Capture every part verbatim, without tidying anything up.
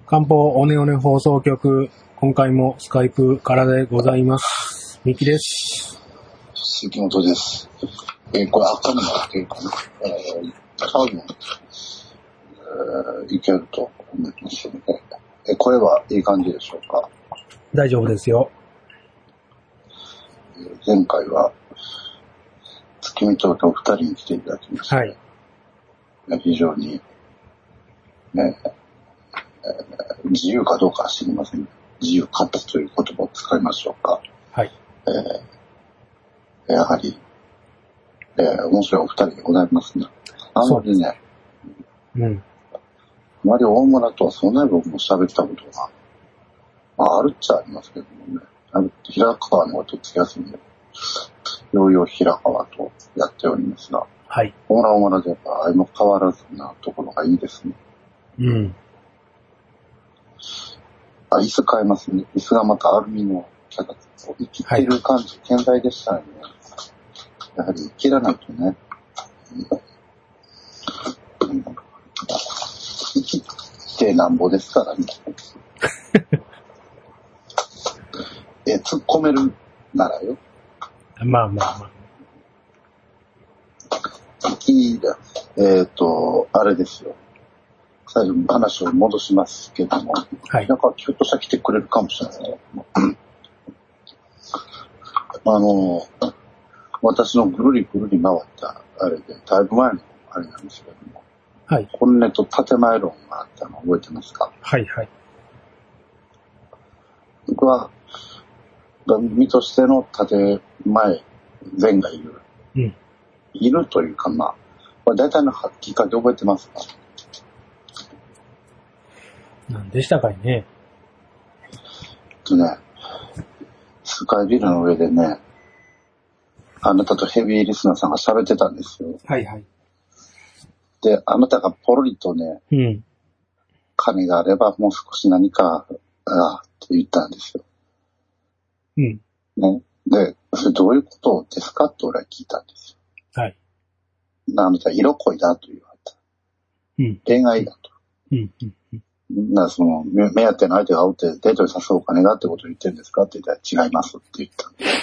漢方オネオネ放送局、今回もスカイプからでございます。ミキです。 杉本です。えー、これ赤になっているかな。えー、多分、えー、いけると思いますので、えー、これはいい感じでしょうか。 大丈夫ですよ。 えー、前回は月見町とお二人に来ていただきました。はい。非常に、ね、えー、自由かどうかは知りません。自由かったという言葉を使いましょうか。 はい。 えー、やはり、えー、面白いお二人でございますね。あんまりね、 うん。 あまり大村とはそんなに僕も喋ったことが、まあ、あるっちゃありますけどもね。ある平川の方がとっつきやすいんで、ようよう平川とやっておりますが、 はい。 大村大村でやっぱ相も変わらずなところがいいですね。 うん。 あ、椅子変えますね。椅子がまたアルミの脚立、生きてる感じ、健在でしたね。やはり生きらないとね、うん、生きてなんぼですからね。え、突っ込めるならよ。 まあまあまあ。 生きだ、えっと、あれですよ。最初話を戻しますけども、はい、なんかひょっとしたら来てくれるかもしれない。あの、私のぐるりぐるり回ったあれで、だいぶ前のあれなんですけども、 はい。 本音と建前論があったの覚えてますか？ はいはい。 僕は、身としての建前、前がいる。 うん。 いるというか、まあ、これ大体のきっかけ覚えてますか？ 何でしたかいね。 とね、スカイビルの上でね、あなたとヘビーリスナーさんが喋ってたんですよ。 はいはい。 で、あなたがポロリとね、 うん、 金があればもう少し何か、ああ、って言ったんですよ。 うん。 ね。で、それどういうことですかって俺は聞いたんですよ。はい。 あなた色恋だと言われた。 うん。 恋愛だと。 うん。うん。うんなその目当ての相手がおってデートに誘うお金がってことを言ってるんですかって言ったら違いますって言ったんです、はい、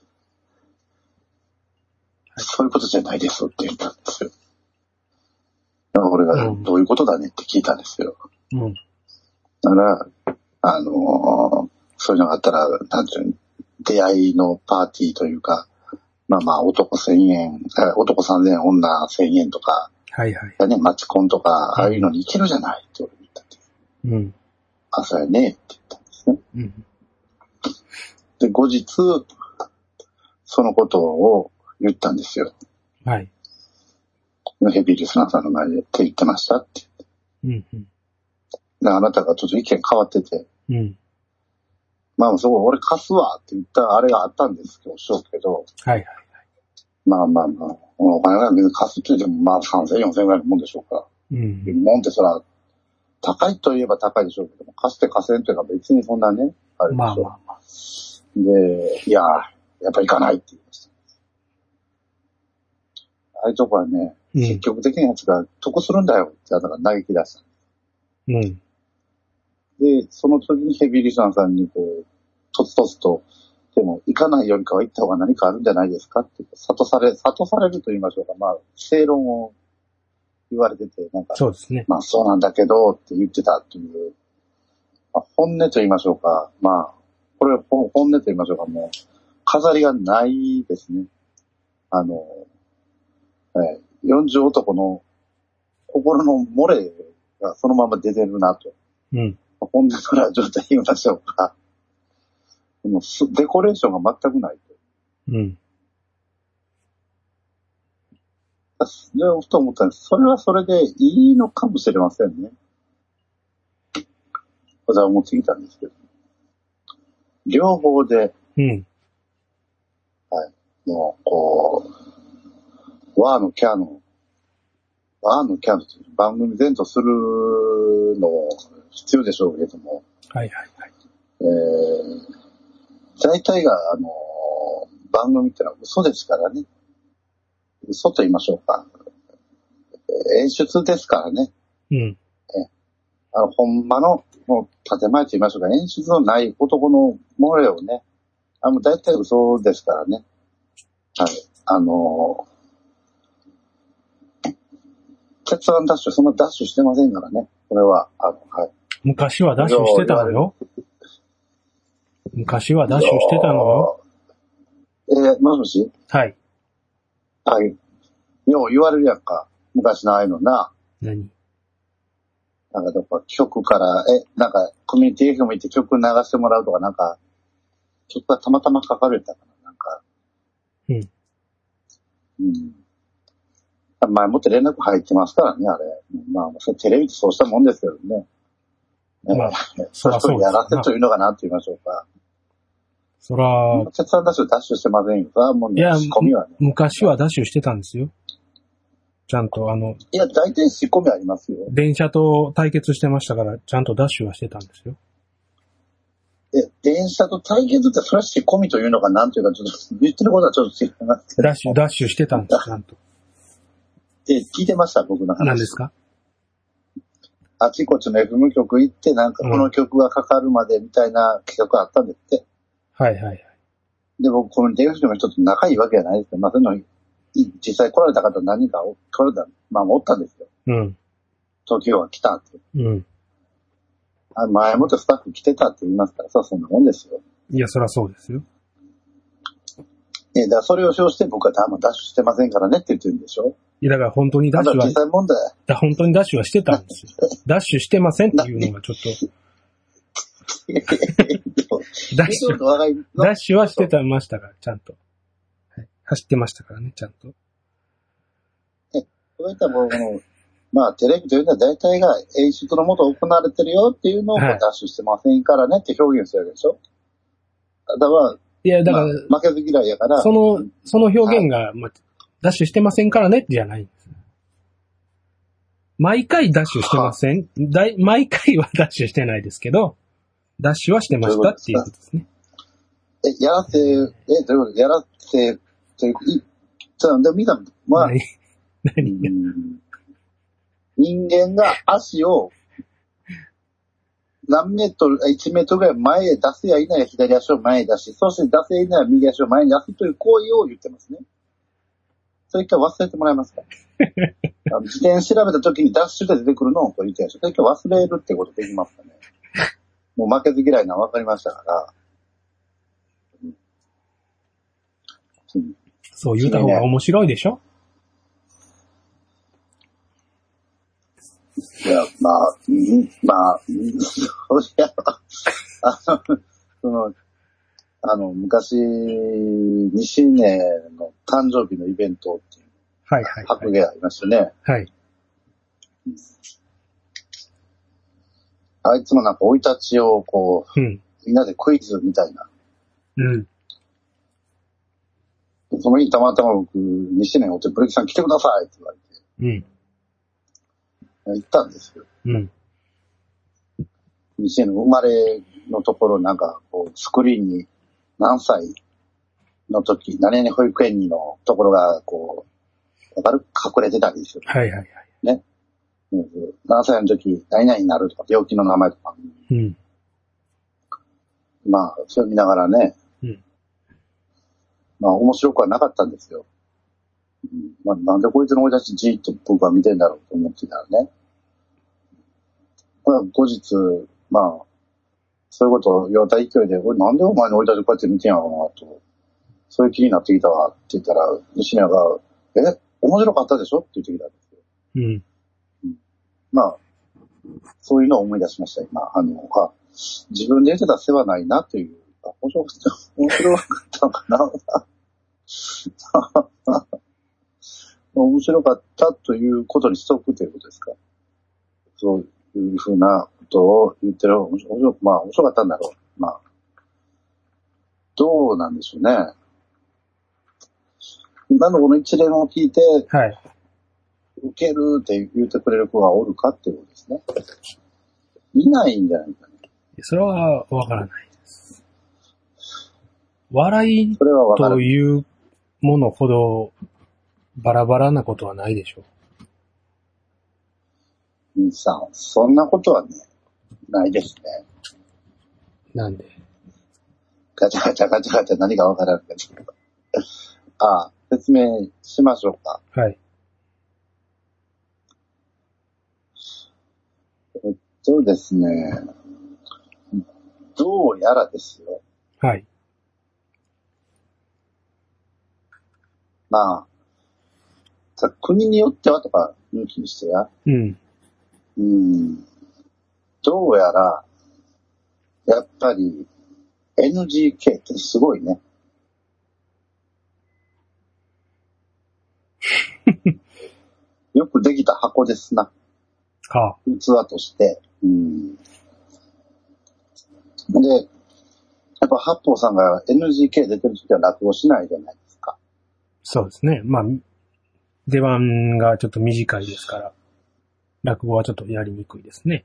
そういうことじゃないですって言ったんですよ。だから俺がどういうことだねって聞いたんですよ。 うん。 だからあのー、そういうのがあったらなんていうの出会いのパーティーというかまあまあ男せんえん男さんぜんえん女せんえんとかはいはい。 ねマチコンとかああいうのに行けるじゃないって俺言ったんです。 うん。 あ、そうやねって言ったんですね。 うん。 で、後日、そのことを言ったんですよ。 はい。 ヘビーリスナーさんの前でって言ってましたって。 うん。うん。 で、あなたがちょっと意見変わってて。 うん。 まあ、そう、俺貸すわって言ったあれがあったんですけど、しょうけど。 はいはいはい。 まあまあまあ、お金が別に貸すって言っても、まあさんぜん、よんせんぐらいのもんでしょうから。 うん。 もんってそら、高いといえば高いでしょうけども、貸して貸せんというのは別にそんなね、あれでしょう。まあまあまあ。で、いや、やっぱり行かないって言いました。ああいうとこはね、うん、積極的なやつが得するんだよってあなたが嘆き出した。 うん。 で、その時にヘビーリスナーさんにこう、とつとつと、でも行かないよりかは行った方が何かあるんじゃないですかって諭され、諭されると言いましょうか。まあ、正論を言われてて、なんか、 そうですね。 まあそうなんだけどって言ってたっていう、まあ、本音と言いましょうか。まあ、これは本音と言いましょうか。もう、飾りがないですね。あの、えー、よんじゅう男の心の漏れがそのまま出てるなと。 うん。 本音な状態言いましょうか。でもデコレーションが全くないと。 うん。 で、ふと思ったんです。それはそれでいいのかもしれませんね。私は思ってきたんですけど。両方で、 うん。 はい。もう、こう、ワーのキャノ、ワーのキャノという番組前とするのも必要でしょうけども。 はいはいはい。 えー、大体が、あの、番組ってのは嘘ですからね。嘘と言いましょうか。演出ですからね。 うん。 あの、ほんまの、もう、建前と言いましょうか、演出のない男の漏れをね、あの、大体嘘ですからね。はい。あのー、鉄腕ダッシュ、そんなダッシュしてませんからね。これは、あの、はい。 昔はダッシュしてたのよ。昔はダッシュしてたのよ。 えー、もしもしはい。 はい。よう言われるやんか。昔のああいうのな。 何なんか、やっぱ曲から、え、なんか、コミュニティ エフエム 行って曲流してもらうとか、なんか、曲がたまたま書かれたかな、なんか。 うん。 うん。前もって連絡入ってますからね、あれ。まあ、それテレビってそうしたもんですけどね。ねまあ、そらそうですやらせというのかなって言いましょうか。 そら、 鉄腕ダッシュダッシュしてませんよ。それはもうね、 いや、 仕込みはね。 昔はダッシュしてたんですよ。ちゃんとあの、 いや、大体仕込みありますよ。 電車と対決してましたから、ちゃんとダッシュはしてたんですよ。 え、電車と対決ってそれは仕込みというのかなんていうか、ちょっと言ってることはちょっと違いますけど。 ダッシュ、ダッシュしてたんです、ちゃんと。 え、聞いてました、僕の話。 何ですか？ あちこちの エフエム 局行って、なんかこの曲がかかるまでみたいな企画があったんですって。 うん、はいはいはい。 で、僕、コミュニティ エフエム の人と仲いいわけじゃないですけど、まあ、そういうの、実際来られた方何人か来られた、まあ、おったんですよ。 うん。 東京は来たって。 うん。 あ前もってスタッフ来てたって言いますからさ、そんなもんですよ。 いや、そらそうですよ。 え、だからそれを称して僕は多分ダッシュしてませんからねって言ってるんでしょ。 いや、だから本当にダッシュは、 実際問題。 だ本当にダッシュはしてたんですよ。ダッシュしてませんっていうのがちょっと。ダッシュ、ダッシュはしてたましたから、ちゃんと。はい、走ってましたからね、ちゃんと。 え、そういったもの、まあ、テレビというのは大体が演出のもと行われてるよっていうのをダッシュしてませんからねって表現するわけでしょ。だから、 いや、だから、 まあ、負けず嫌いやから。 その、その表現が、はい、まあ、ダッシュしてませんからねじゃないんです。毎回ダッシュしてません。だい毎回はダッシュしてないですけど、ダッシュはしてましたっていうことですね。 え、やらせ、え、どういうことやらせ、という、い、じゃあ、でもみんな、まあ、 何何人間が足を何メートル、いちメートルぐらい前へ出せやいないや左足を前へ出し、そして出せやいないや右足を前に出すという行為を言ってますね。それ一回忘れてもらえますかあの自転調べた時にダッシュで出てくるのをこう言ってるんですよ。それ一回忘れるってことできますかね。もう負けず嫌いなの分かりましたから。うんうん、そう言うた方が面白いでしょ？ いや、まあ、うん、まあ、うん、そういや、あの、その、あの、昔、西根の誕生日のイベントっていう、 はいはい、はい。 白芸ありましたね。 はい。 あいつもなんか生い立ちをこう、うん、みんなでクイズみたいな。 うん。 その日たまたま僕、西根おってブレキさん来てくださいって言われて。うん。行ったんですよ。 うん。 西根の生まれのところなんかこう、スクリーンに何歳の時、何々保育園にのところがこう、わかる？隠れてたりする。 はいはいはい。 ね。何歳の時、何々になるとか、病気の名前とか。 うん。 まあ、それ見ながらね。 うん。 まあ、面白くはなかったんですよ。うん、まあ、なんでこいつの生い立ちじーっと僕は見てんだろうと思ってたらね。まあ、後日、まあ、そういうことを言われた勢いで、俺なんでお前の生い立ちこうやって見てんやろうなと。そういう気になってきたわって言ったら、西野が、え、面白かったでしょって言ってきたんですよ。 うん。 まあ、そういうのを思い出しました、今。あの、あ、自分で言ってた世話ないなという、あ、面白かった、面白かったのかな面白かったということにしとくということですか。そういうふうなことを言ってる、面白、まあ面白かったんだろう。まあ、どうなんでしょうね。今のこの一連を聞いて、 はい。 受けるって言ってくれる子がおるかっていうことですね。いないんじゃないかね。 それはわからないです。笑いというものほどバラバラなことはないでしょう。 兄さん、そんなことはね、ないですね。 なんで？ ガチャガチャガチャガチャ何かわからんけど。ああ、説明しましょうか。 はい。 えっとですね、どうやらですよ。 はい。 まあ、さ国によってはとか抜きにしてや。 うん。 うん。どうやら、やっぱり エヌジーケー ってすごいね。よくできた箱ですな。 はあ。 器として。うん。で、やっぱ八方さんが エヌジーケー 出てるときは落語しないじゃないですか。 そうですね。まあ、出番がちょっと短いですから、落語はちょっとやりにくいですね。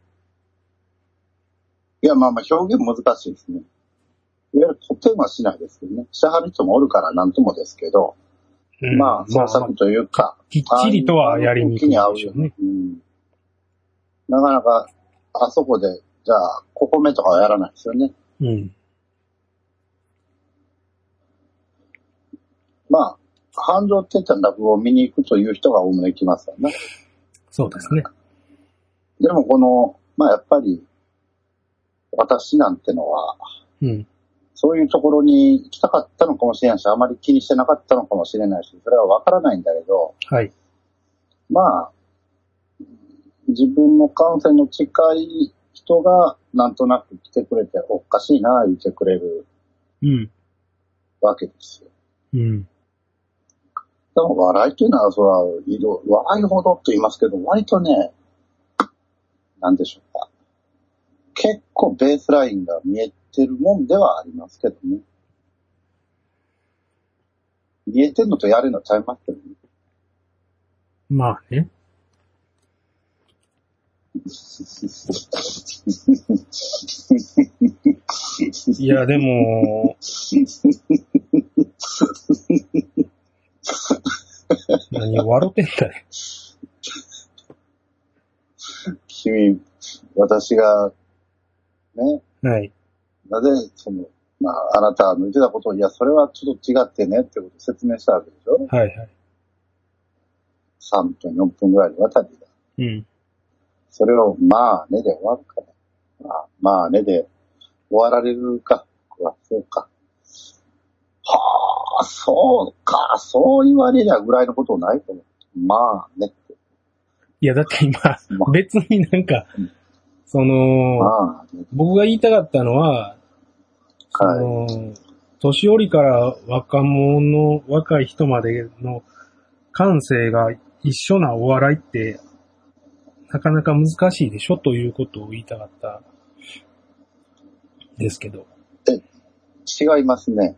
いや、まあまあ表現難しいですね。いわゆる古典はしないですけどね。しはる人もおるからなんともですけど、うん、まあ創作というか、 きっちりとはやりにくいでしょうね。 うん、なかなか、あそこで、じゃあ、ここ目とかはやらないですよね。 うん。 まあ、繁盛って言ったら落語を見に行くという人がおおむね来ますからね。 そうですね。 でもこの、まあやっぱり、私なんてのは、 うん、 そういうところに行きたかったのかもしれないし、あまり気にしてなかったのかもしれないし、それはわからないんだけど、 はい。 まあ、自分の感性の近い人がなんとなく来てくれて、おかしいな、言ってくれるわけですよ。 うん。 でも笑いというのは、それは、笑いほどと言いますけど、割とね、なんでしょうか。結構ベースラインが見えてるもんではありますけどね。見えてんのとやるのちゃいますけどね。 まあね。いや、でも、何笑ってんだね。 君、私が、ね。 はい。 なぜ、その、まあ、あなたの言ってたことを、いや、それはちょっと違ってねってことを説明したわけでしょ？ はいはい。さんぷん、よんぷんぐらいにわたりだ。 うん。 それを、まあねで終わるかね。まあ、まあねで終わられるか。そうか。はあ、そうか。そう言われりゃぐらいのことないと思う。まあねって。 いや、だって今、まあ、別になんか、うん、その、 まあね、 僕が言いたかったのは、その、はい、年寄りから若者、若い人までの感性が一緒なお笑いって、なかなか難しいでしょということを言いたかったですけど。 え、違いますね。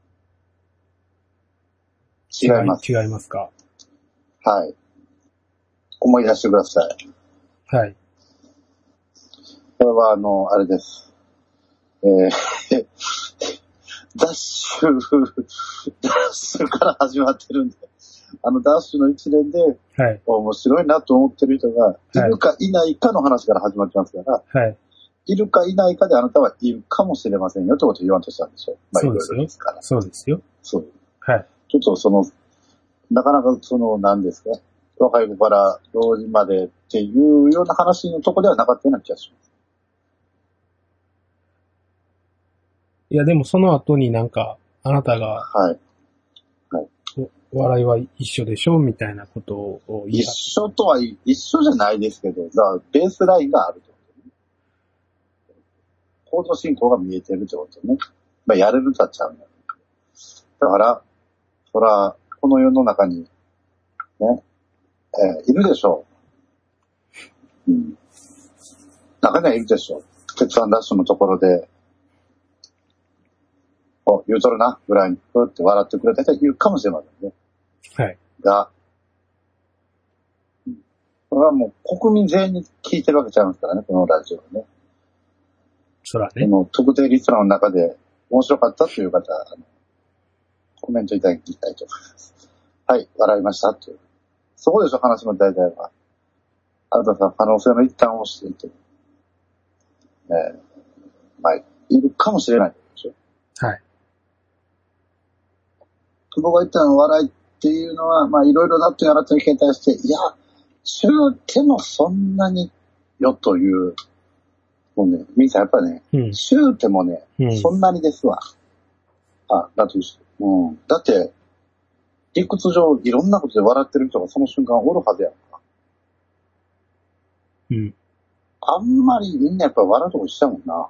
違います。 違い、違いますか。 はい。思い出してください。 はい。 これはあの、あれです。えー、ダッシュ、ダッシュから始まってるんで、あのダッシュの一連で、はい、面白いなと思ってる人が、いるかいないかの話から始まってますから、はい、いるかいないかであなたはいるかもしれませんよってことを言わんとしたんでしょ。まあ、 そうですよ。ですから。そうですよ。 そう。 はい。 ちょっとその、なかなかその、何ですか、若い子から老人までっていうような話のとこではなかったような気がします。 いや、でもその後になんか、あなたが、はい。はい。お笑いは一緒でしょみたいなことを言い一緒とは、一緒じゃないですけど、だからベースラインがあるってことね。行動進行が見えてるってことね。まあ、やれるとはちゃうんだ。だから、そら、この世の中に、ね、えー、いるでしょう。うん。中にはいるでしょう。鉄腕ダッシュのところで、お、言うとるな、ぐらいに、ふーって笑ってくれた人いるかもしれませんね。 はい。 が、これはもう国民全員に聞いてるわけちゃいますからね、このラジオはね。 そらね。 この特定リスナーの中で面白かったという方、あのコメントいただきたいと思います。はい、笑いましたという。そこでしょ、話の題材は。 あなたさん可能性の一端をしていて、ねえ、まあ、いるかもしれないでしょ。 はい。 久保が言ったの笑いっていうのは、まあいろいろなってやらという形態して、いや、中手もそんなによという、もうね、みーさんやっぱね、 うん、 中手もね、 うん、 そんなにですわ。あ、だとして。うん。だって、理屈上いろんなことで笑ってる人がその瞬間おるはずやんか。 うん。 あんまりみんなやっぱり笑うとこしちゃうもんな。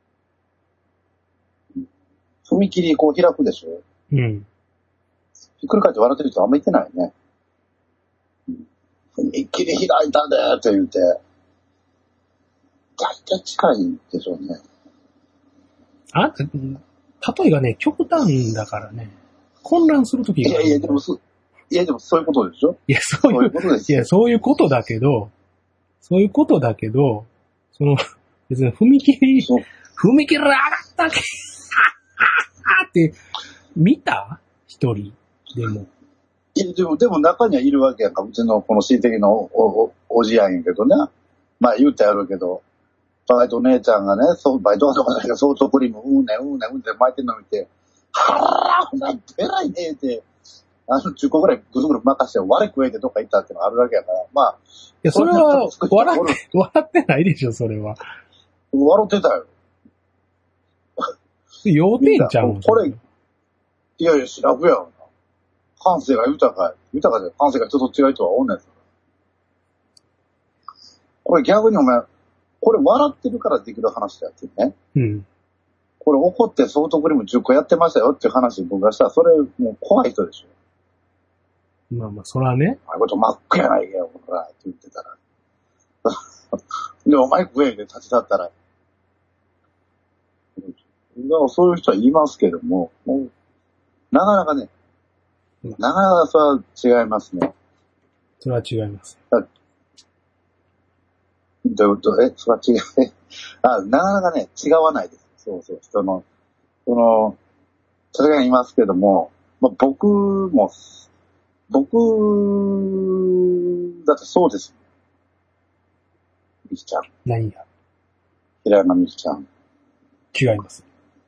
踏切こう開くでしょ。 うん。 ひっくり返って笑ってる人あんまいてないよね。踏切開いたでーって言うて、大体近いでしょうね。 あんた、例えがね、極端だからね、混乱するときが。 いやいや、でもそ、いやでもそういうことでしょ。 いや、そういう、 そういうことですいや、そういうことだけど、そういうことだけど、その、別に踏切、踏切上がったけ、って、見た一人でも。 いや、でも、でも中にはいるわけやんか。うちのこの親戚のお、お、おじやんやけどね。まあ言うてやるけど、バイト姉ちゃんがね、そう、バイトとかだけど、ソフトクリーム、うんね、うんね、うんって巻いてるの見て、はぁ、お前、偉いねって、あの、じゅっこぐらいぐずぐず任して、我食えてどっか行ったってのがあるわけやから、まあ。 いや、それは、笑って、笑ってないでしょ、それは。 笑ってたよ。 要点ちゃうんこれ、いやいや、調べやろな。感性が豊か、豊かで感性が人と違いとは思うんですよ。これ逆にお前、これ笑ってるからできる話だってね。 うん。 これ怒ってソフトクリームじゅっこやってましたよっていう話僕がしたら、それもう怖い人でしょ。 まあまあ、そらね。 お前こと真っ赤やないかよ、ほら、って言ってたら。で、お前食えで立ち去ったら。だからそういう人は言いますけども、もうなかなかね、なかなかそれは違いますね。 それは違います。 どういうこと？え、それは違う。あ、なかなかね、違わないです。そうそう。人の、その、それが言いますけども、まあ、僕も、僕、だってそうです。みきちゃん。 何が？ 平山みきちゃん。 違います。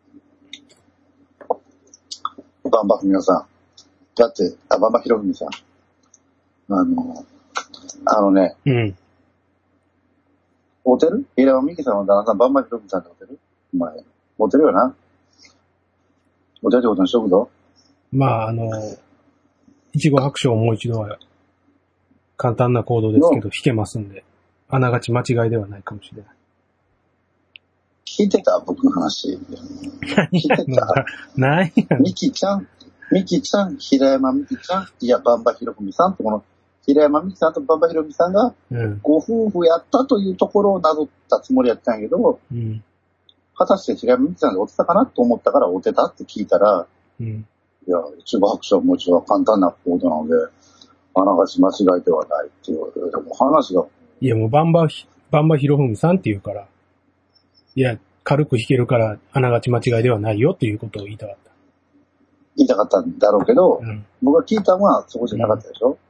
バンバふみおさん。だって、あ、バンバひろふみさん。あの、あのね、 うん。 モテる？平山みきさんの旦那さん、バンバひろふみさんってモテる？お前、モテるよな。モテるってことにしとくぞ。 まあ、あの、いちご白書をもう一度は、簡単な行動ですけど、引けますんで、あながち間違いではないかもしれない。 聞いてた？僕の話。 何やねん。何やねん。 みきちゃん、みきちゃん、平山みきちゃん、いや、バンバひろふみさんってこの、平山みきさんとバンバひろふみさんが、ご夫婦やったというところをなぞったつもりやったんやけど、うん、果たして平山みきさんがおてたかなと思ったからおてたって聞いたら、うん、いや、一部白書はもちろん簡単な行動なので、あながち間違いではないっていう、でも話が。 いや、もうバンバ、バンバひろふみさんって言うから、いや、軽く弾けるから、あながち間違いではないよっていうことを言いたかった。 言いたかったんだろうけど、うん、僕が聞いたのはそこじゃなかったでしょ、うん、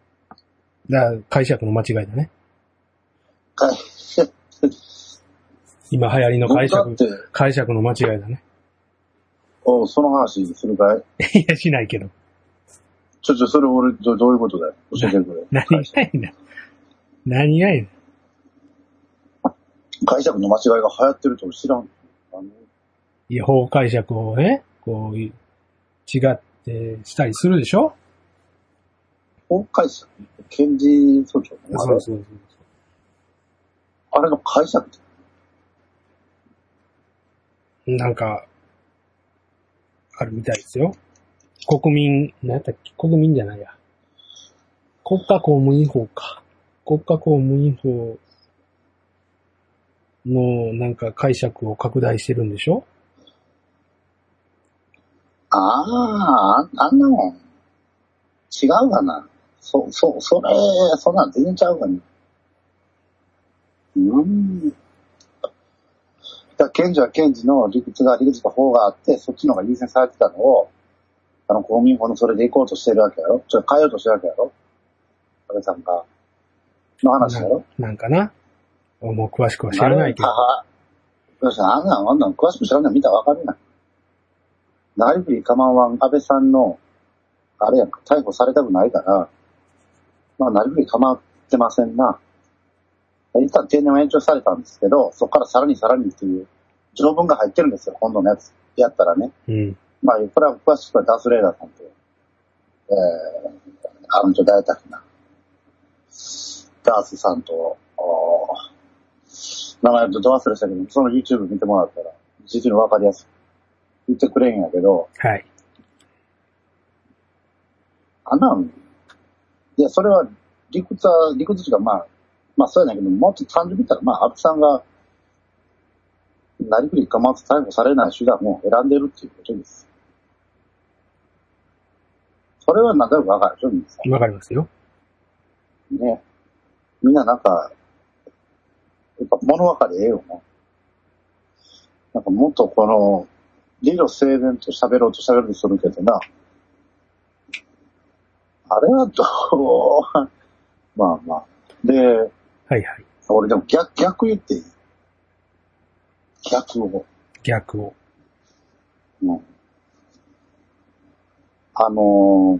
だから解釈の間違いだね。今流行りの解釈、解釈の間違いだね。 おその話するかいいや、しないけど。 ちょ、ちょ、それ俺、ど, どういうことだよ。教えてくれ。 何がいいんだ。何がいいんだ。 解釈の間違いが流行ってると知らん。あの違法解釈をね、こう、違ってしたりするでしょ？ 法解釈検事訴訟の、ね、 そうそうそう。 あれの解釈ってなんか、あるみたいですよ。国民、何やったっけ？国民じゃないや。国家公務員法か。国家公務員法のなんか解釈を拡大してるんでしょ？ ああ、あんなもん。違うかな。そ、そ、それ、そんなん全然ちゃうかな。うん。だ検事は検事の理屈が理屈が法があって、そっちの方が優先されてたのを、あの公民法のそれで行こうとしてるわけやろ。ちょっと変えようとしてるわけやろ。安倍さんが。 の話だろな。なんかな。もう詳しくは知らないけど。 ああ、あんなん、あんなん詳しく知らない見たらわかるな。なりふり構わん安倍さんの、あれやんか、逮捕されたくないから、まあ、なりふり構ってませんな。一旦定年は延長されたんですけど、そこからさらにさらにっていう条文が入ってるんですよ、今度のやつ。やったらね。 うん。 まあ、これは詳しくはダースレーダーさんと、えー、あの人誰だっけな。ダースさんと、名前とど忘れしたけど、その YouTube 見てもらったら、実にわかりやすく言ってくれんやけど、 はい。 あんなん、いや、それは理屈は、理屈しかまあ、まあそうやねんけど、もっと単純に言ったら、まあ安倍さんが、なりふり構わず逮捕されない手段を選んでるっていうことです。それはなんとなくわかるでしょ、皆さん。 わかりますよ。 ね。みんななんか、やっぱ物分かりええよね。なんかもっとこの、理路整然と喋ろうと喋ろうとするけどな。あれはどう、まあまあ。で、 はいはい。 俺でも逆、逆言っていい？逆を。 逆を。 うん。あのー、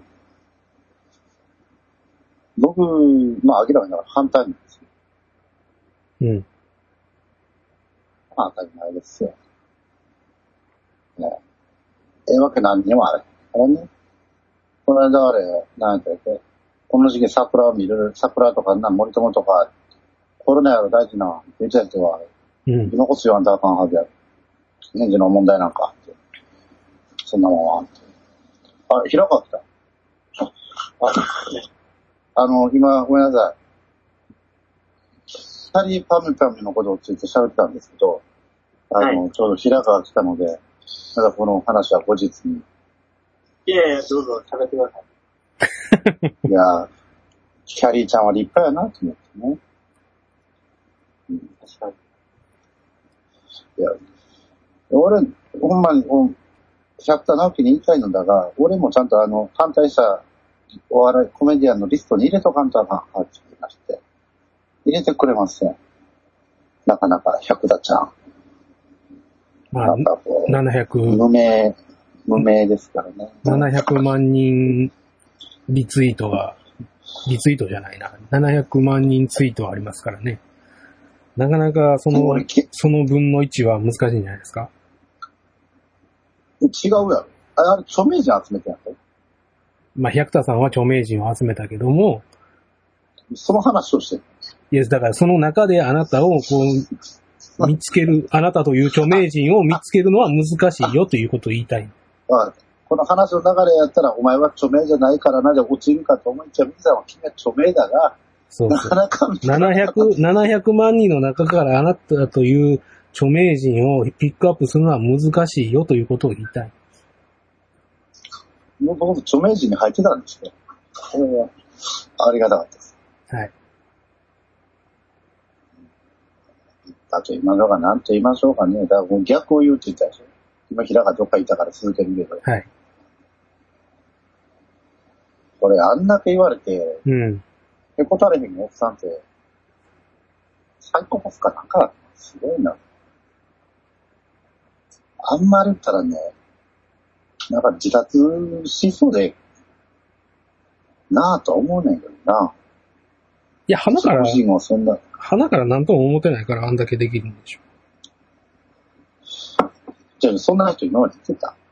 僕、まあ明らかに反対なんですよ。 うん。 まあ当たり前ですよ。ねえ。ええわけ何にもあれ。あれね。この間あれ、なんて言って、この時期桜を見る、桜とかな、森友とか、コロナやろ大事な、言ってた人は、 うん。 残すよあんたあかんはずや。年次の問題なんかって。そんなもんは。あ、平川来た。あ、あの、今、ごめんなさい。キャリーパミュパミュのことをついて喋ってたんですけど、あの、はい、ちょうど平川来たので、まだこの話は後日に。 いやいや、どうぞ喋ってください。 いや、キャリーちゃんは立派やなと思ってね。うん、確かに。いや、俺、ほんまに、百田直樹に言いたいのだが、俺もちゃんとあの、反対したお笑いコメディアンのリストに入れとかんとあかんはって言いまして。入れてくれません。なかなか百田ちゃん。 まあ、なんかこう、ななひゃく。 無名、無名ですからね。 ななひゃくまん人リツイートが、リツイートじゃないな。ななひゃくまん人ツイートありますからね。なかなかその、その分のいちは難しいんじゃないですか。 違うやろ。あれ、著名人集めてやろ。 まあ、百田さんは著名人を集めたけども、 その話をしてる。 いや、だからその中であなたをこう、見つける、あなたという著名人を見つけるのは難しいよということを言いたい。 ああ、この話の流れやったら、お前は著名じゃないからなで落ちるかと思いきや、皆さんは君は著名だが、 そうそう。なかなかななひゃく、ななひゃくまん人の中からあなたという著名人をピックアップするのは難しいよということを言いたい。 僕も著名人に入ってたんですよ。これはありがたかったです。 はい。 だと言いましょうか、なんと言いましょうかね。だからもう逆を言うって言ったでしょ。今平がどっかいたから続けるけど。 はい。 これあんだけ言われて、 うん。 へこたれへんおっさんって、サイコパスかなんか、すごいな。あんまり言ったらね、なんか自殺しそうで、なぁとは思うねんけどな。 いや、鼻から、 そんな鼻から何とも思ってないからあんだけできるんでしょ。 じゃあ、そんな人今まで言ってた？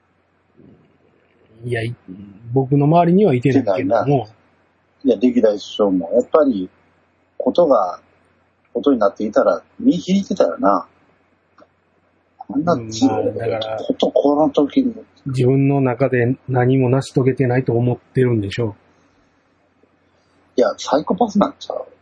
いや、僕の周りにはいてないけども。 いや、歴代首相も、やっぱり、ことが、ことになっていたら、身引いてたよな。あんな強いこと、この時に。 自分の中で何も成し遂げてないと思ってるんでしょう。 いや、サイコパスなんちゃう。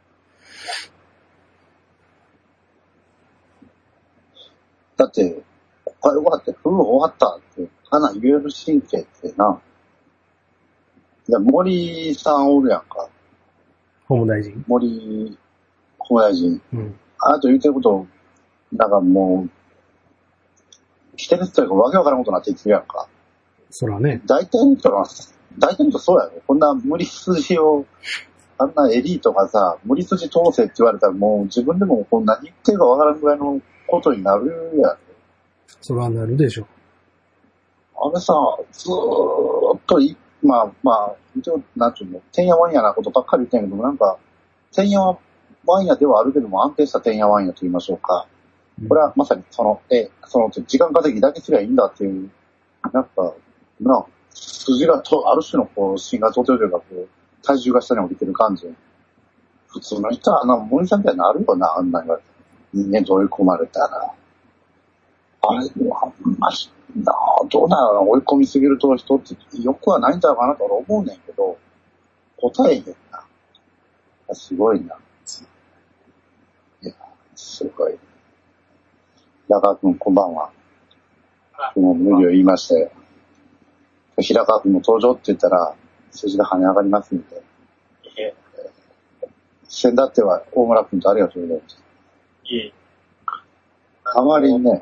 だって、ここが良かった、風呂終わったって、花言える神経ってな。いや、森さんおるやんか。 法務大臣。 森、法務大臣。 うん。 あなた言ってること、なんかもう、来てるっていうかわけわからんことになっていってるやんか。 そらね。 大体の人は、大体の人そうやろ。こんな無理筋をあんなエリートがさ、無理筋通せって言われたらもう自分でもこんな言ってるかわからんぐらいのことになるやん。 それはなるでしょ。 あれさ、ずーっとい、まあまあ、一応、なんちゅうの、てんやわんやなことばっかり言ってんけども、なんか、てんやわんやではあるけども安定したてんやわんやと言いましょうか。これはまさにその、え、その、時間稼ぎだけすりゃいいんだっていう、なんか、な、筋がと、ある種のこう、芯が整えるがこう、体重が下に降りてる感じ。普通の人は、あの、森さんみたいになるよな、あんなに人間と追い込まれたら。あれ、あんまし、なあ、どうなの追い込みすぎると人ってよくはないんちゃうかなと俺思うねんけど、答えへんな。すごいな。いや、すごい。平川くん、こんばんは。もう無理を言いましたよ。平川くんの登場って言ったら、数字が跳ね上がりますんで。ええ。先だっては大村くんとありがとうございます。 いえ。 あまりね。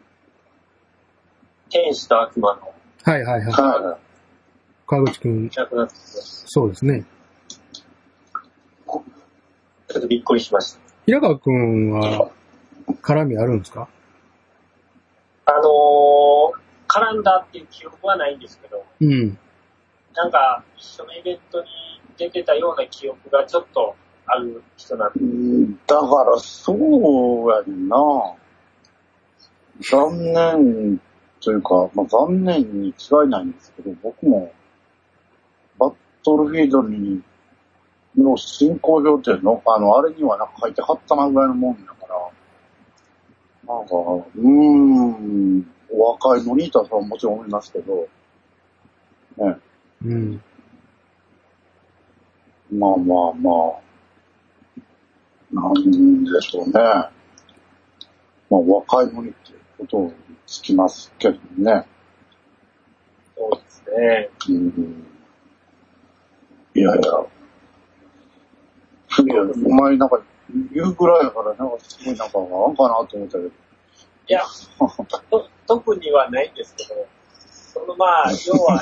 天使と悪魔の。 はいはいはい。 はい。 川口くん。そうですね。 ちょっとびっくりしました。 平川くんは、絡みあるんですか？ あのー、絡んだっていう記憶はないんですけど、 うん。 なんか、一緒のイベントに出てたような記憶がちょっとある人なんで。 うん、だからそうやんな。残念というか、まあ、残念に違いないんですけど、僕もバットルフィールドにの進行表っていうの、あの、あれにはなんか書いてはったなぐらいのもんだから、なんか、うーん、お若いのにとはもちろん思いますけど、ね。 うん。 まあまあまあ、なんでしょうね。まあ若いのにっていうことをつきますけどね。 そうですね。 うん、いやいや。いや、お前なんか言うぐらいだから、なんかすごいなんかあんかなと思ったけど。 いや、と特にはないんですけど、そのまあ、要は、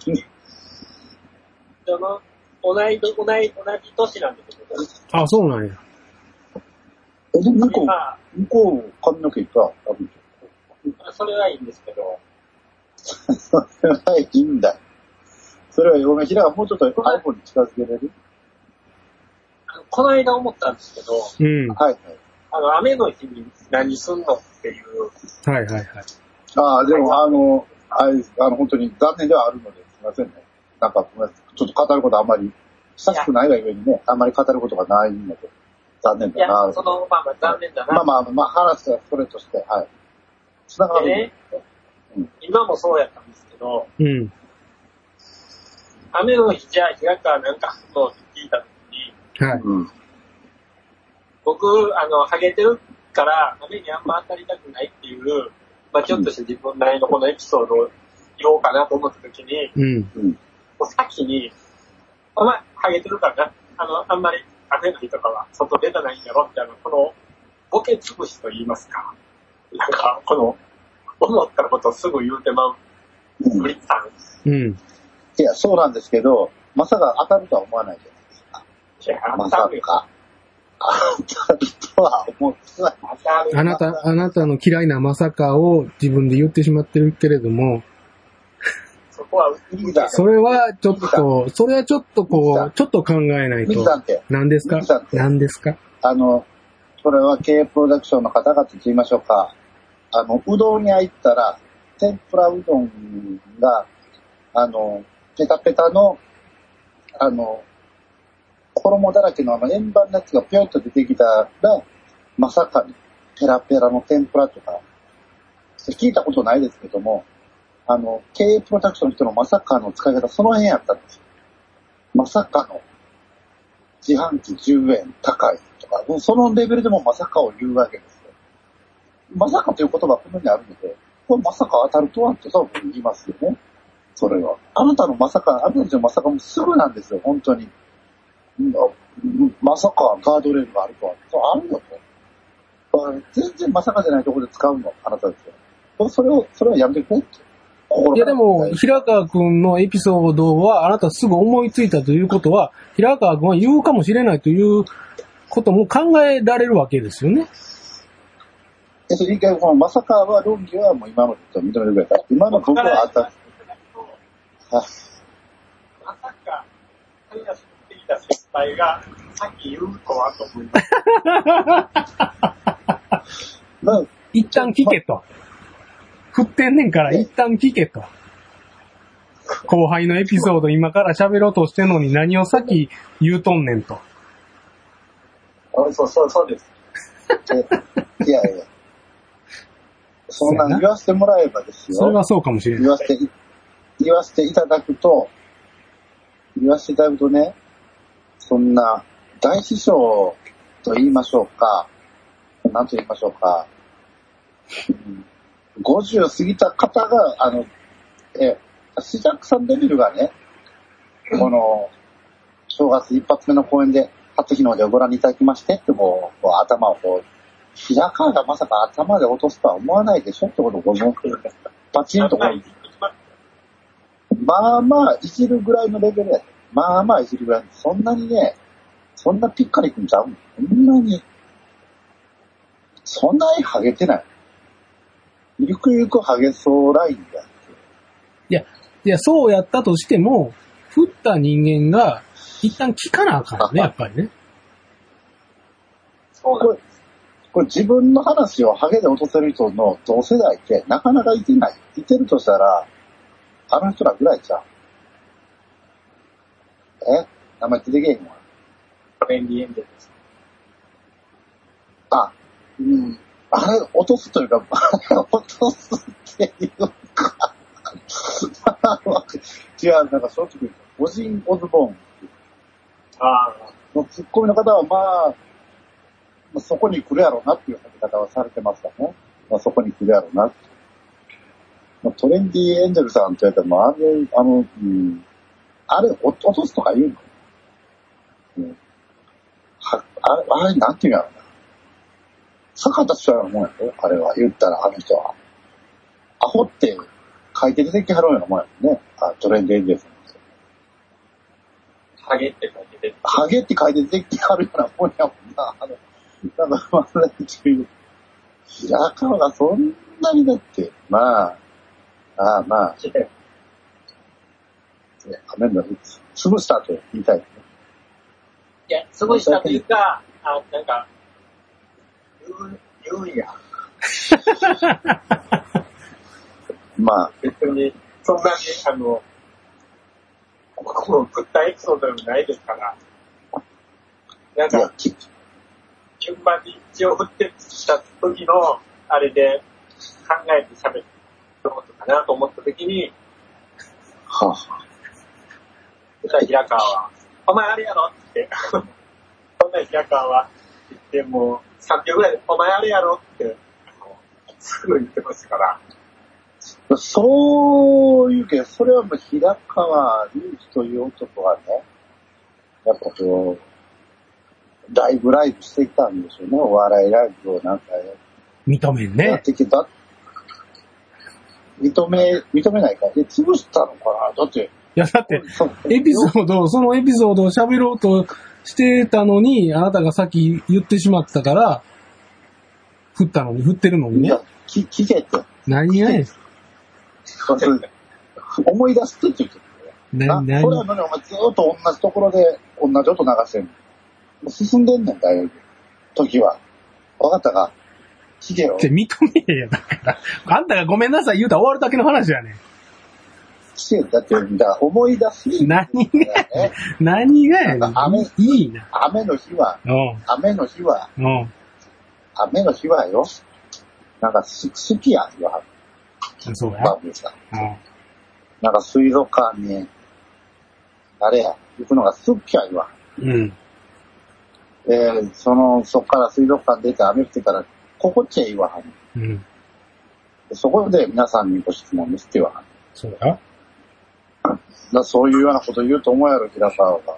その、同い、同い、同じ年なんですけど。 あ、そうなんや。 え、で、向こう、向こう髪の毛いったら、 それはいいんですけど。 それはいいんだ。それは、ごめん、平がもうちょっと iPhone に近づけれる？ この間思ったんですけど、 うん。 はいはい。 あの、雨の日に何すんのっていう。 はいはいはい。 ああ、でも、あの、あれ、あの、本当に残念ではあるので、すみませんね。なんか、ちょっと語ることあんまり、親しくないがゆえにね、あんまり語ることがないので、残念だな。 いや、その、まあまあ残念だな。 まあまあ、まあ、話はそれとして、はい。つながる。 ね、うん、今もそうやったんですけど、 うん。 雨の日じゃあ、平川なんかするのって聞いたときに、 はい。うん、 僕、あの、ハゲてるから、雨にあんま当たりたくないっていう、まあちょっとした自分なりのこのエピソードを言おうかなと思ったときに、 うん。 もう先に、お前、ハゲてるからな、あの、あんまり雨の日とかは外出たないんだろって、あの、この、ボケつぶしと言いますか、なんか、この、思ったことをすぐ言うてまう、ブリッツさん。うん。 いや、そうなんですけど、まさか当たるとは思わないじゃないですか。 いや、 まさか。当たるとは思ってない。 あなた、あなたの嫌いなまさかを自分で言ってしまってるけれども、 そこは、 それはちょっと、それはちょっとこう、ちょっと考えないと。何ですか？何ですか？ あの、これは経営プロダクションの方々と言いましょうか。あの、うどん屋行ったら、天ぷらうどんが、あの、ペタペタの、あの、衣だらけのあの円盤のやつがぴょんと出てきたら、まさかにペラペラの天ぷらとか、聞いたことないですけども、あの、経営プロダクションの人のまさかの使い方、その辺やったんですよ。まさかの自販機じゅうえん高いとか、そのレベルでもまさかを言うわけですよ。まさかという言葉はこのようにあるので、これまさか当たるとはって多分言いますよね。それは。あなたのまさか、あなたたちのまさかもすぐなんですよ、本当に。まさかガードレールがあるとは。そうあるのと。全然まさかじゃないところで使うの、あなたですよ。それを、それはやめてくれって。 いやでも、平川くんのエピソードはあなたすぐ思いついたということは、平川くんは言うかもしれないということも考えられるわけですよね。 え、それ一回、このまさかは論議はもう今のことを認めてくれた。今の僕はあった。はい。 まさか、彼が知ってきた先輩が、さっき言うとはと思います。 まあ、 一旦聞けと。振ってんねんから一旦聞けと。後輩のエピソード今から喋ろうとしてんのに何をさっき言うとんねんと。 そうそうそうです。 いやいや。そんな言わせてもらえばですよ。 それはそうかもしれない。 言わせて、言わせていただくと、言わせていただくとね、そんな大師匠と言いましょうか、何と言いましょうか、ごじゅう過ぎた方が、あの、え、シジャックさんデビルがね、この、正月一発目の公演で、初日の出をご覧いただきましてってこう、こう頭をこう、平川がまさか頭で落とすとは思わないでしょってことをご思ってるんですか。パチンとこう、まあまあいじるぐらいのレベルや。まあまあいじるぐらい。そんなにね、そんなピッカリくんちゃうの。そんなに、そんなにハゲてない。ゆくゆくハゲそうラインだ。 いや、いや、そうやったとしても、振った人間が一旦聞かなあかんよね、やっぱりね。 そうこれ、これ自分の話をハゲで落とせる人の同世代ってなかなかいてない。いてるとしたら、あの人らぐらいじゃん。え名前出てけへんわ。 便利エンジェルです。 あ、うん。あれ、落とすというか、落とすっていうか、違う、なんか正直、オジン・オズボーンのツッコミの方は、まあ、まあ、そこに来るやろうなっていう書き方はされてましたね。まあ、そこに来るやろうなって。まあ、トレンディエンジェルさんって言われても、あれ、あの、うん、あれ、落とすとか言うの、うん、はあれ、あれ、なんて言うんやろうな。坂田師匠のもんやろ、あれは。言ったら、あの人は。アホって書いて出てきはるようなもんやもんね。あ、トレンディエンジェルさん。 ハゲって書いて出てハゲって書いて出てきはるようなもんやもんな。あの、なんか、まあ、平川がそんなにだって、まあ、ああまあ、雨の潰したと言いたい、ね。 いや、潰したというか、あ、なんか、言う、言うんや。まあ、別に、そんなに、あの、僕も振ったエピソードでもないですから、なんか、順番に一応振ってきた時の、あれで考えて喋ることかなと思った時に、 はぁ、 あ、平川は、お前あれやろって、そんな平川は言って、もうさんびょうぐらいで、お前あれやろって、すぐ言ってますから。 そういうけど、それはもう平川隆一という男はね、やっぱこう、ライブライブしてきたんでしょうね。お笑いライブをなんか認めんね。 やってきた。認め、認めないから。で、潰したのかな。だって。 いや、だって、エピソード、そのエピソードを喋ろうとしてたのに、あなたがさっき言ってしまったから、振ったのに、振ってるのにね。 いや、聞、聞けって。 何がや思い出してって言ってる。な、何それは何お前ずーっと同じところで、同じ音流してんの。もう進んでんねん、だいぶ。時は。わかったか聞けよ。 認めへんや、だから。あんたがごめんなさい言うたら終わるだけの話やねん。 聞けだって、だから思い出す、ね。 何がやねん。何がやねん。 雨、 いいな。 雨の日は、雨の日は、雨の日はよ、なんかす好きやん、よ。 そうや。 バブさん。なんか水族館に、あれや、行くのが好きやん、よ。 うん。 で、その、そっから水族館出て雨降ってから、心地いいわ。 うん。 でそこで皆さんにご質問ですって言わ。 そうや。 だそういうようなこと言うと思うやろ、平川が。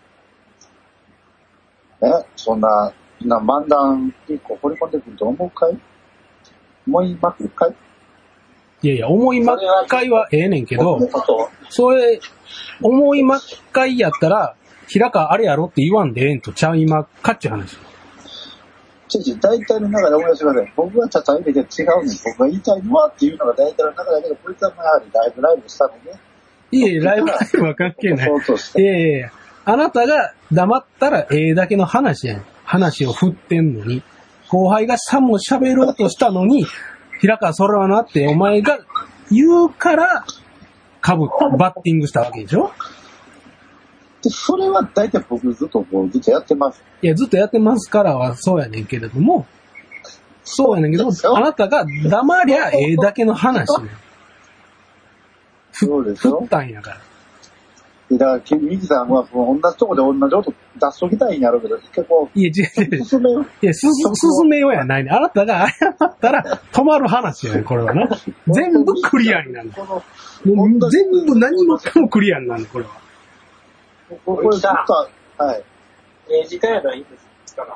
えそんな、な漫談一個掘り込んでくると思うかい思いまくるかいいやいや、思いまっかいはええねんけど、それ、思いまっかいやったら、平川あれやろって言わんでええんとちゃいまっかっちゅう話。 ちょちょ、大体の流れ思い出してください。僕がちゃちゃ入れて違うねん。僕が言いたいのはっていうのが大体の流れだけど、こいつはやはりライブライブしたのね。 いえいえ、ライブライブは関係ない。いやいやいや、あなたが黙ったらええだけの話やん。話を振ってんのに。後輩がさも喋ろうとしたのに、平川それはなってお前が言うから、かぶ、バッティングしたわけでしょ？ で、それは大体僕ずっとこうずっとやってます。 いや、ずっとやってますからはそうやねんけれども、そうやねんけど、あなたが黙りゃええだけの話ね。 そうでしょ？ 振ったんやから。 だから、ミキさんは同じとこで同じ音出しときたいんやろうけど、結構、 いや、違う違う。 進めよう。 いや、す、進めようやないね。あなたが謝ったら止まる話やね、これはな。全部クリアになる。もう全部何もかもクリアになる、これは。 これ、ちょっと、はい。 ええ時間やないんですから。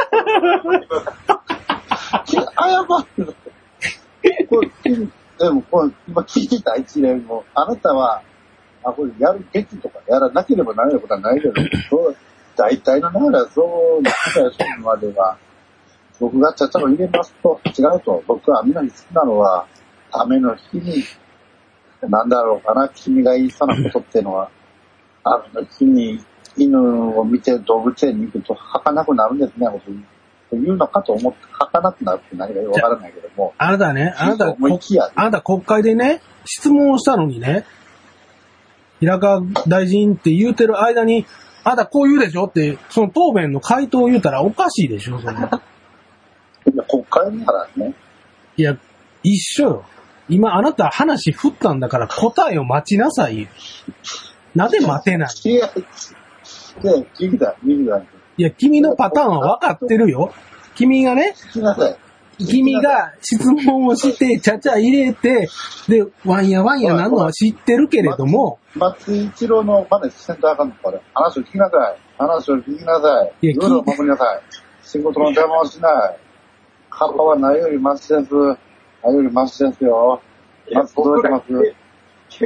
謝る。これ、でも、これ、今聞いてた一連も、あなたは、あ、これやるべきとかやらなければならないことはないけど、そう大体の流れはそうなってたよ、そこまでは。僕がちゃちゃを入れますと、違うと、僕はみんなに好きなのは、ための日に、なんだろうかな、君が言いそうなことっていうのは、あの日に犬を見て動物園に行くと儚くなるんですね、僕。というのかと思って、儚くなるって何かよくわからないけども。 あなたね、あなた、あなた国会でね、質問をしたのにね、平川大臣って言うてる間に、あなたこう言うでしょって、その答弁の回答を言うたらおかしいでしょ、その。 いや、国会ならね。 いや、一緒よ。今あなた話振ったんだから答えを待ちなさいよ。なぜ待てない？ いや、いや、君だ、君だ。 いや、君のパターンは分かってるよ。君がね、 聞きなさい。 君が質問をして、ちゃちゃ入れて、で、ワンやワンやなんのは知ってるけれども。 松井一郎の真似せんとあかんのか、れ。話を聞きなさい。話を聞きなさい。ルールを守りなさい。仕事の邪魔をしない。カッパはないよりマシです。ないよりマシですよ。マスク届いてます。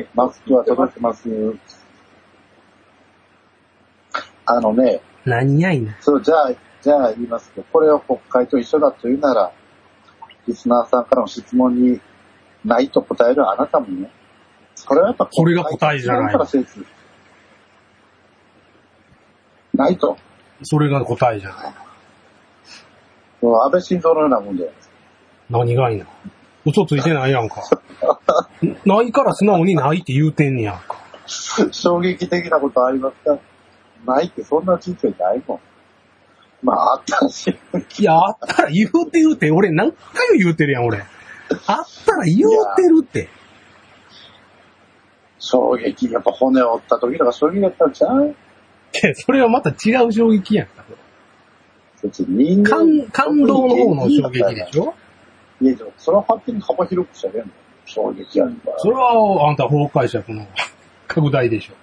マスクは届いてます。あのね。 何やいな。 そう、じゃあ、じゃあ言いますと、これを国会と一緒だというなら、リスナーさんからの質問にないと答えるあなたもね、それはやっぱこれが答えじゃない。 ないと。 それが答えじゃない。 安倍晋三のようなもんで。 何がいいな。嘘ついてないやんか。ないから素直にないって言うてんねやんか。 衝撃的なことありますか？ないってそんな人生ないもん。まあ、あったらしい。 いや、あったら言うて言うて、俺何回も言うてるやん、俺。あったら言うてるって。 衝撃、やっぱ骨を折った時とか衝撃だったんちゃう？いや、それはまた違う衝撃やんか。 人間感、感動の方の衝撃でしょ？ いや、でも、それは勝手に幅広くしちゃえんの。衝撃やんから。 それは、あんた法解釈の拡大でしょ。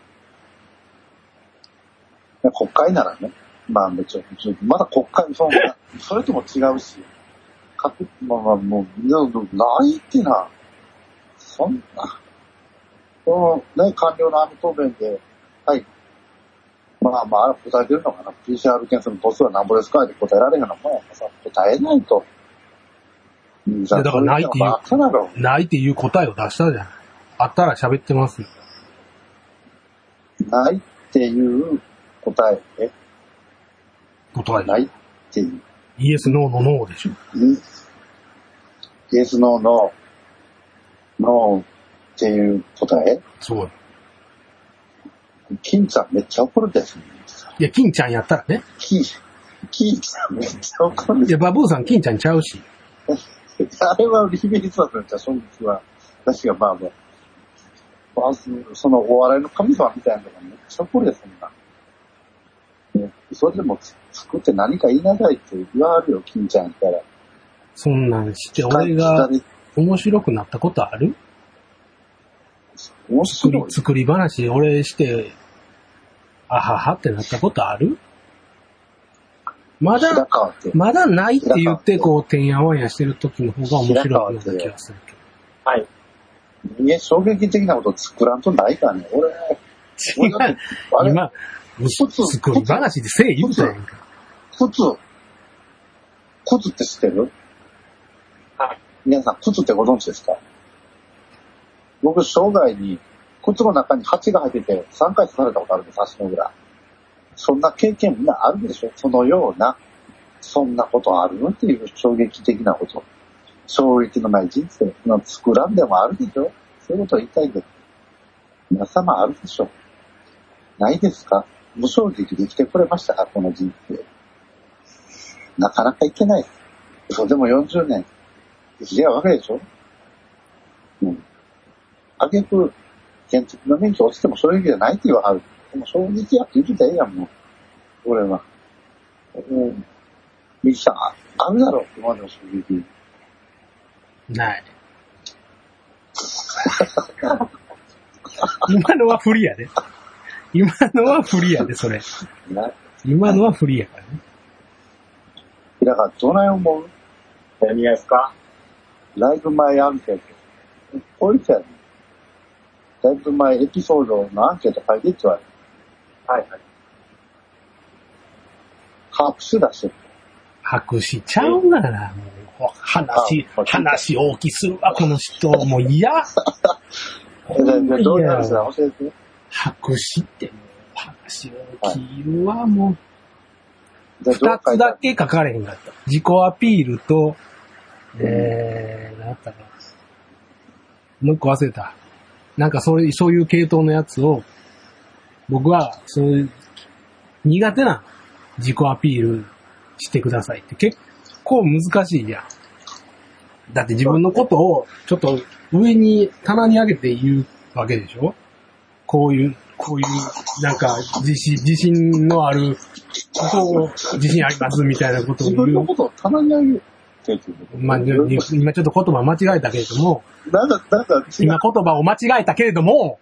国会ならね。まあ、ちょまだ国会、その、それとも違うし、かく、まあ、もう、ないってな、そんな、このね、官僚の網答弁で、はい、まあまあ、答えてるのかな、ピーシーアール 検査の度数は何ぼですかって答えられへんのもんやからさ、答えないと。 だからないっていう、ないっていう答えを出したじゃん。あったら喋ってます。 ないっていう答え、え答えないっていう。 イエス、ノーのノーでしょ。 イエス、ノーの、ノーっていう答え？ そう。 金ちゃんめっちゃ怒るですね。 いや、金ちゃんやったらね。 金、金ちゃんめっちゃ怒る。 いや、バブーさん金ちゃんちゃうし。 あれはリベリスだったんじゃ、衝撃は。確かまあまあ、そのお笑いの神様みたいなのがめっちゃ怒るですもんな。それでも作って何か言いなさいって言わはるよ、金ちゃんやったら。 そんなんして俺が面白くなったことある？ 面白い。 作り、作り話俺して、あははってなったことある？まだ、まだないって言って、こう、てんやわんやしてる時の方が面白いような気がするけど。 はい。 いや、衝撃的なこと作らんとないからね。俺、 違う。今、嘘作り話でせえ言うたやんか。 靴。靴って知ってる？ はい。 皆さん、靴ってご存知ですか？僕、生涯に、靴の中に蜂が入ってて、さんかい刺されたことあるんです、足の裏。そんな経験みんなあるでしょ？そのような、そんなことあるのっていう衝撃的なこと。衝撃のない人生の作らんでもあるでしょ？そういうことを言いたいけど。皆様あるでしょ？ないですか？無衝撃で生きてくれましたか？この人生。なかなかいけない。そうでもよんじゅうねん生きてるわけでしょ？うん。あげく、建築の免許落ちても衝撃じゃないって言わはる。でも衝撃やって言ってたらええやん、もう。俺は。うん。ミキさん、あるだろ、今までの衝撃。 ない。今のは不利やで。今のは不利やで、それ。今のは不利やからね。 だから、どない思う？ 何がですか？ ライブ前アンケート。こういうやつやね。ライブ前エピソードのアンケート書いてって言われる。 はいはい。 白紙出してる。 白紙ちゃうがな、もう。話、話大きするわ、この人。もう嫌。 どういう話だ教えて。 白紙ってもう、話大きいわ、もう。二つだけ書かれへんかった。自己アピールと、えー、なんだったかな。もう一個忘れた。なんかそういう、そういう系統のやつを、僕は、そういう、苦手な自己アピールしてくださいって結構難しいやん。だって自分のことをちょっと上に棚に上げて言うわけでしょ？こういう、こういう、なんか自信、自信のあることを自信ありますみたいなことを言う。 自分のことを棚に上げるって言う。 まあ、今ちょっと言葉間違えたけれども、 なんだ、なんだ、 今言葉を間違えたけれども、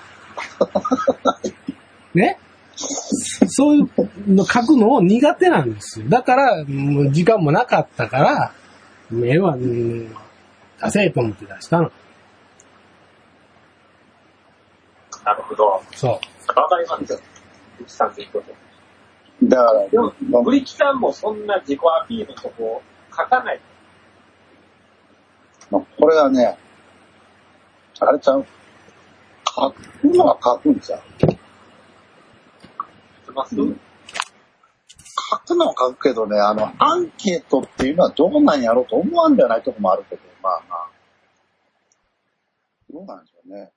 ね？そういうの書くのを苦手なんですよ。だから、もう時間もなかったから、目は、うん、出せと思って出したの。 なるほど。 そう。 わかりますよ。ブリキさんということ。 だから、 でも、ブリキさんもそんな自己アピールのとこ書かない。 まあ、これはね、あれちゃう。書くのは書くんちゃう。 うん、 書くのは書くけどね、あの、アンケートっていうのはどうなんやろうと思わんじゃないとこもあるけど、まあまあ。どうなんでしょうね。